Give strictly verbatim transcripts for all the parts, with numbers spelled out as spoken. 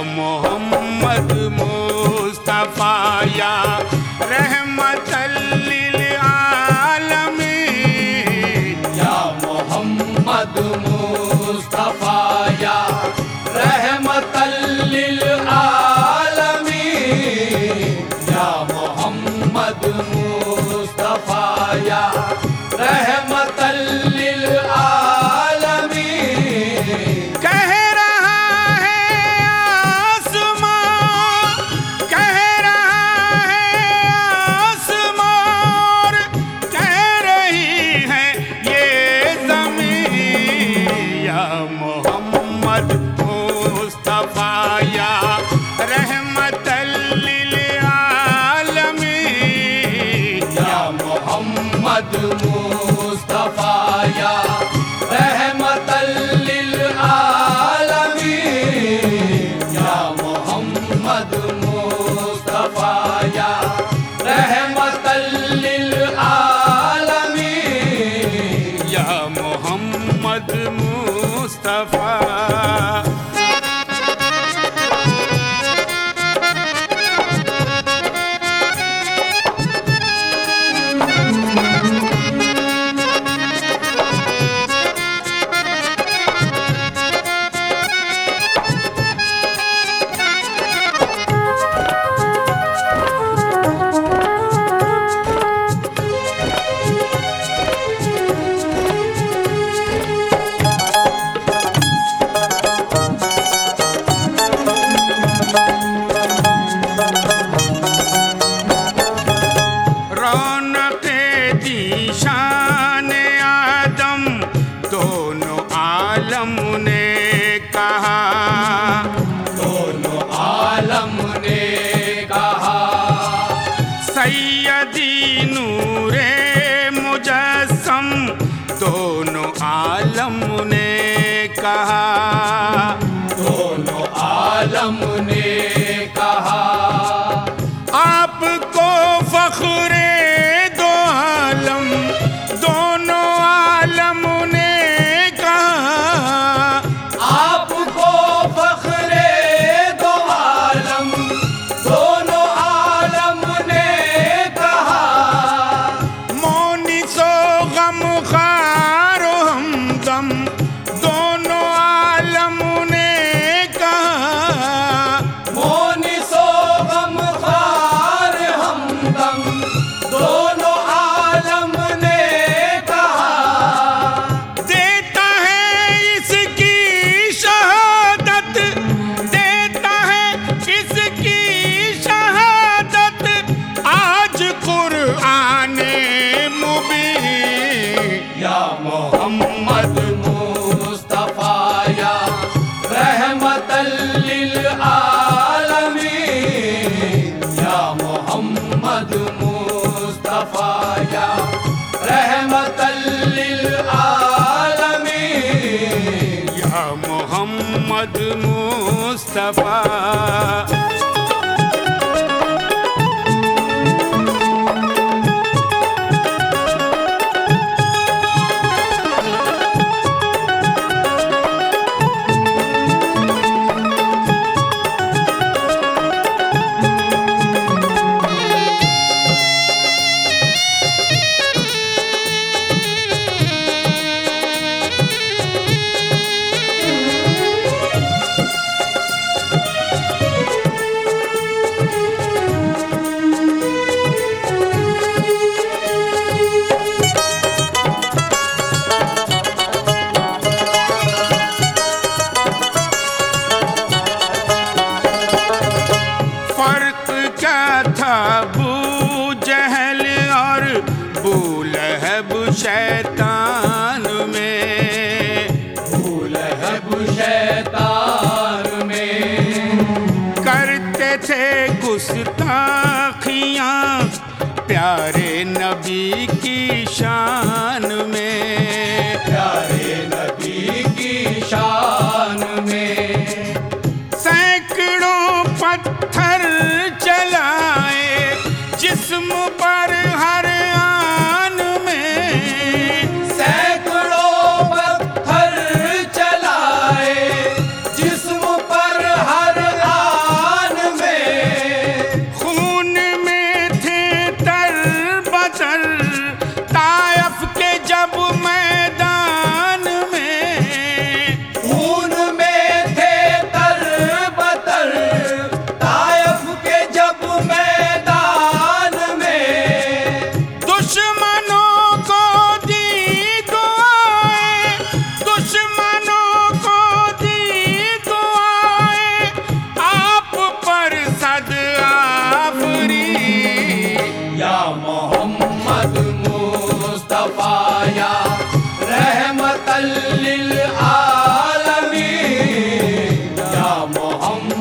मोहम्मद मुस्तफा या रहमतल लिल आलमीन, या मोहम्मद मुस्तफा या रहमतल लिल आलमीन, या मोहम्मद मुस्तफा या रहमतल लिल आलमीन। कह रहा है आसमां, कह रहा है आसमां, और कह रही है ये ज़मीन, या मोहम्मद मुस्तफा या रहमतल लिल आलमीन, या मोहम्मद मुस्तफा या रहमतल लिल आलमीन, या मोहम्मद मुस्तफा या रहमतल लिल आलमीन, या मोहम्मद मुस्तफा। रौनक़े दीशान आदम दोनों आलम ने कहा, दोनों आलम ने कहा। सैयदी नूरे मुजस्सम दोनों आलम ने कहा, दोनों आलम ने कहा। आपको फ़ख्रे दो आलम दोनों आलम ने कहा, आपको फ़ख्रे दो आलम दोनों आलम ने कहा। मोनिसो गमखारो हमदम दोनों आलम ने कहा, मोनिसो गमखार हमदम दोनों आलम ने कहा। देता है इसकी शहादत, देता है इसकी शहादत आज कुरआने मुबीन, या मोहम्मद मुस्तफा या रहमतल लिल आलमीन, या मोहम्मद मुस्तफा या रहमतल लिल आलमीन, या मोहम्मद मुस्तफा। फर्क क्या था अबू जहल और अबू लहब शैतान में, अबू लहब शैतान में। करते थे गुस्ताखियाँ प्यारे नबी की शान में, प्यारे नबी की शान में। सैकड़ों पत्थर चलाए जिस्म पर हर आन में, सैकड़ों पत्थर चलाए जिस्म पर हर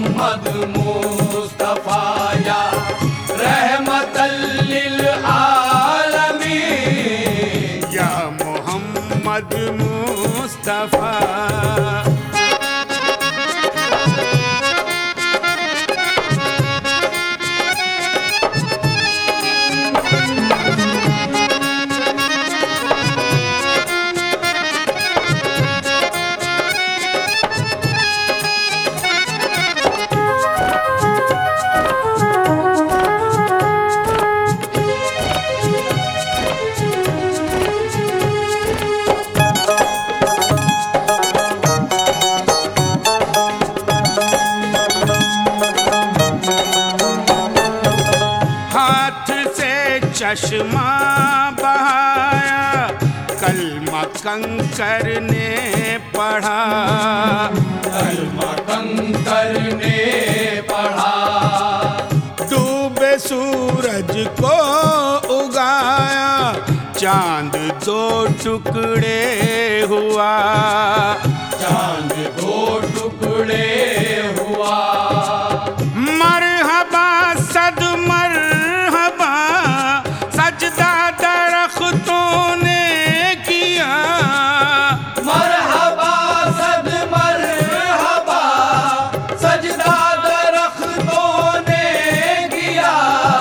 मोहम्मद मुस्तफा या रहमतल लिल आलमीन, या मोहम्मद मुस्तफा। चश्मा बहाया कलमा कंकर ने पढ़ा, कलमा कंकर ने पढ़ा। डूबे सूरज को उगाया चांद दो टुकड़े हुआ, चांद दो टुकड़े हुआ। मरहबा सद मरहबा सजदा दरख्तों ने किया, मरहबा सद मरहबा सजदा दरख्तों ने किया।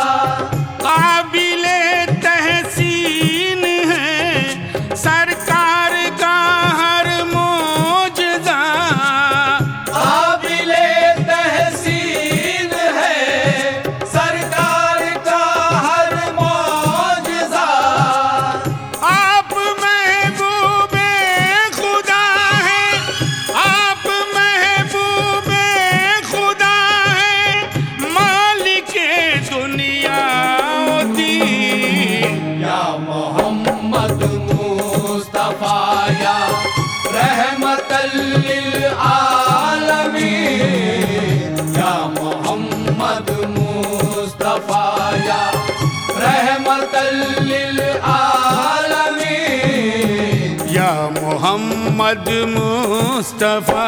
काबिले तहसीन है सरकार का हर मौजज़ा, काबिले तहसीन है सरकार का हर मौजज़ा। आप महबूबे खुदा हैं, आप महबूबे खुदा हैं, मालिके दुनिया दीन। या मोहम्मद मुस्तफा या रहमतल लिल आलमीन, या मोहम्मद मुस्तफा या रहमतल लिल आलमीन, या मोहम्मद मुस्तफा।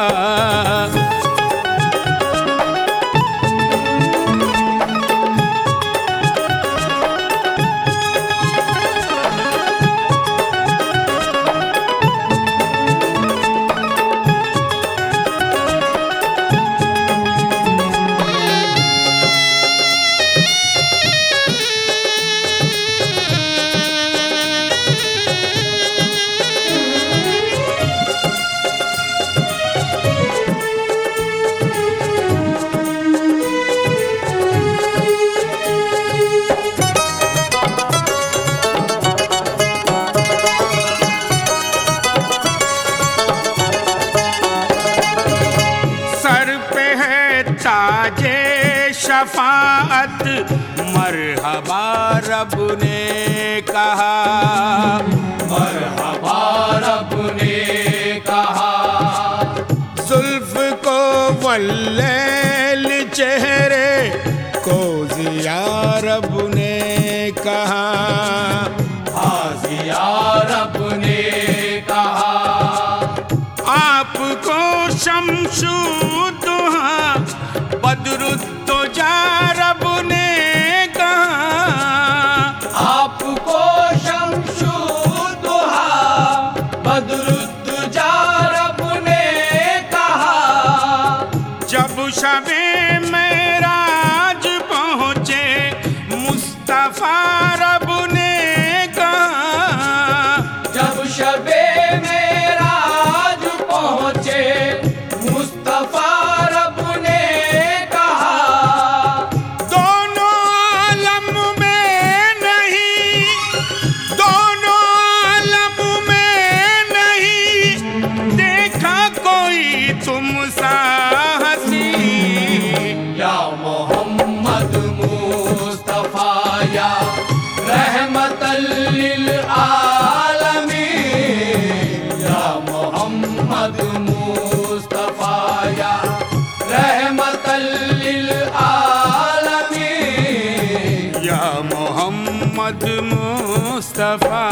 ताजे शफाअत मरहबा रब ने कहा, मरहबा रब ने कहा। जुल्फ को वल्लैल चेहरे को ज़िया रब ने कहा, हाज़िया रब ने कहा। आपको शम्सुद्दुहा बदरुद्दुजा रब ने कहा, आपको शम्सुद्दुहा बदरुद्दुजा रब ने कहा। जब शबे मेराज पहुँचे मुस्तफा रब ने कहा, जब शबे मेराज पहुँचे मुस्तफा रब ने कहा। दोनों आलम में नहीं, दोनों आलम में नहीं देखा कोई तुम सा हसी। या मोहम्मद मुस्तफा या रहमतल लिल आलमीन, या मोहम्मद मुस्तफा या रहमतल लिल आलमीन, या मोहम्मद मुस्तफा।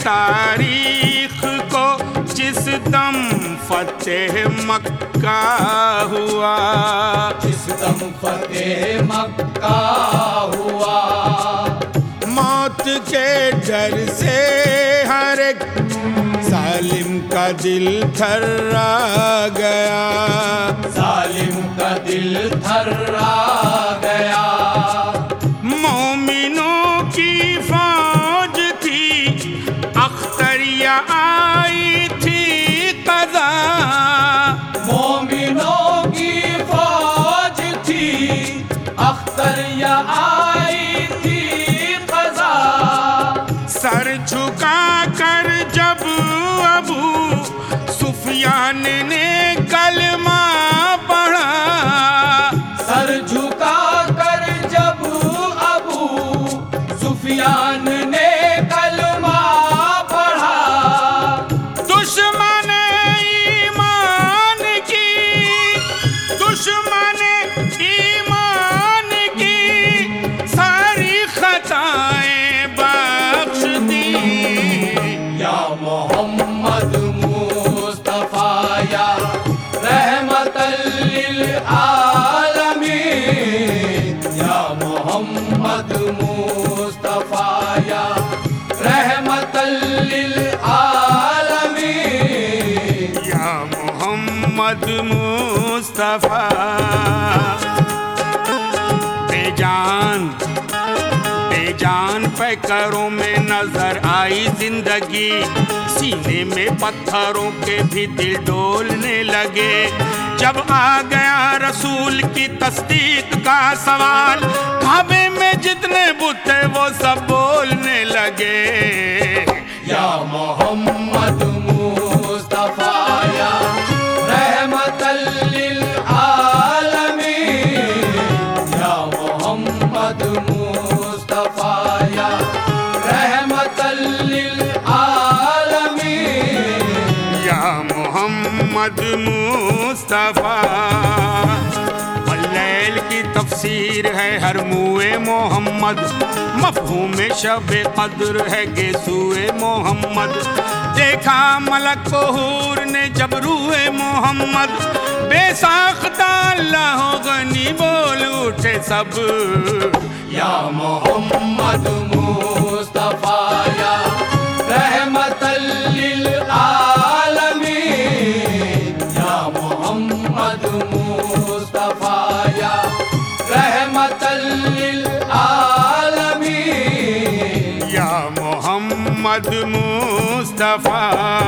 तारीख को जिस दम फतेह मक्का हुआ, जिस दम फतेह मक्का हुआ, मौत के डर से हर एक जालिम का दिल थर्रा गया, जालिम का दिल थर्रा गया। मोमिनों की फौज थी, अख्तरिया आई थी कज़ा, मोमिनों की फौज थी, अख्तरिया आई थी कज़ा। सर झुका कर जब अबू सुफियान ने कलमा पढ़ा, सर झुका कर जब अबू सुफियान ने कलमा पढ़ा, दुश्मन ईमान की, दुश्मन ईमान की सारी खताएं बख्श दी। या मोहम्मद मुस्तफा या रहमतल लिल आलमीन, या मोहम्मद मुस्तफा या रहमतल लिल आलमीन। या मोहम्मद मुस्तफा बेजान बेजान पैकरों में नजर आई जिंदगी, सीने में पत्थरों के भी दिल डोलने लगे। जब आ गया रसूल की तस्दीक का सवाल, काबे में जितने बुत थे वो सब बोलने लगे। या मोहम्मद मुस्तफा या रहमतल लिल आलमीन, या मोहम्मद मुस्तफा या रहमतल लिल आलमीन। या मोहम्मद मुस्तफा वल्लैल की तफसीर है हर मुए मोहम्मद, मफ़हूम शब कद्र है गेसूए मोहम्मद। देखा मलक को हूर ने जब रूए मोहम्मद, बेसाख्ता अल्लाह गनी बोल उठे सब। या मोहम्मद मुस्तफा या रहमतल लिल आलमीन, या मोहम्मद मुस्तफा या रहमतल लिल आलमीन। या मोहम्मद मुस्तफा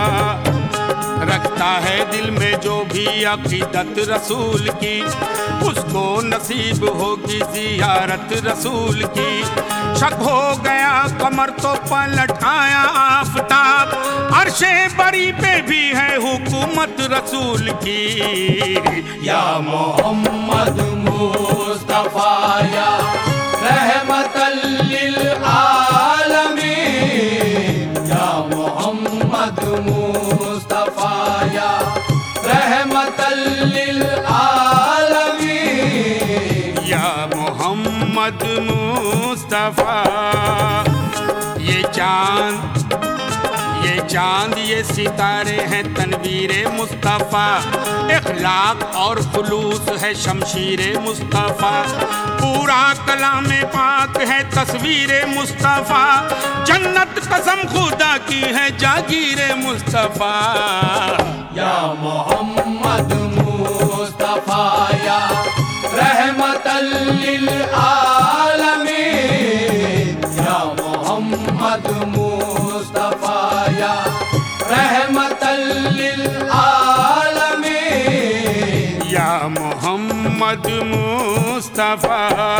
रखता है दिल में जो भी अकीदत रसूल की, उसको नसीब होगी जियारत रसूल की। शक हो गया कमर तो पलट आया आफताब, अर्शे बरी पे भी है हुकूमत रसूल की। या मोहम्मद मुस्तफा या रहमतल लिल आलमीन, या मोहम्मद मुस्तफा या रहमतल लिल आलमीन। या मोहम्मद मुस्तफा ये चांद ये चांद ये सितारे हैं तनवीरे मुस्तफ़ा, इखलाक और खुलूस है शमशीरे मुस्तफ़ा। पूरा कलामे पाक है तस्वीरे मुस्तफ़ा, जन्नत कसम खुदा की है जागीरे मुस्तफ़ा। या मोहम्मद मुस्तफा या रहमतल लिल आलमीन, या मोहम्मद मुस्तफा या रहमतल लिल आलमीन। या मोहम्मद मुस्तफ़ा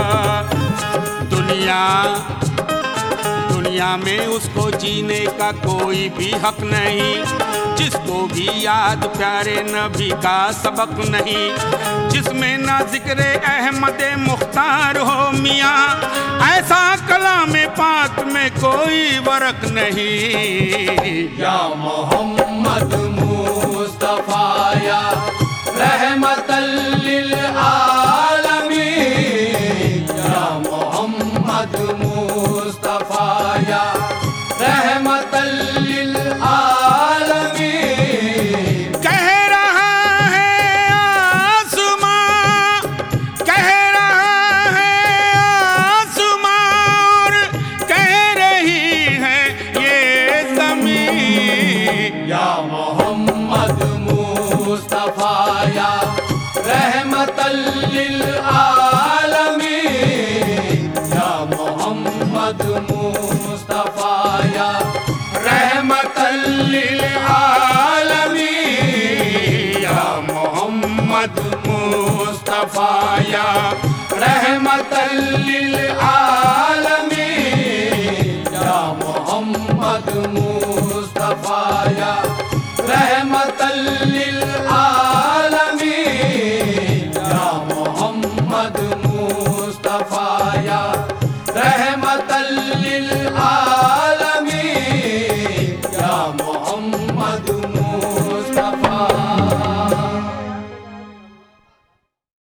दुनिया दुनिया में उसको जीने का कोई भी हक नहीं, जिसको भी याद प्यारे नबी का सबक नहीं, जिसमें ना जिक्र अहमद मुख्तार हो मियाँ, ऐसा कलाम पाक में कोई वरक नहीं। या मोहम्मद मुस्तफा या रहमतल लिल आलमीन, या मोहम्मद मुस्तफा या रहमतल लिल मुस्तफा या रहमतल लिल आलमीन या मोहम्मद मुस्तफा या रहमतल लिल आलमीन या मोहम्मद मुस्तफा या रहमतल लिल आलमीन या मोहम्मद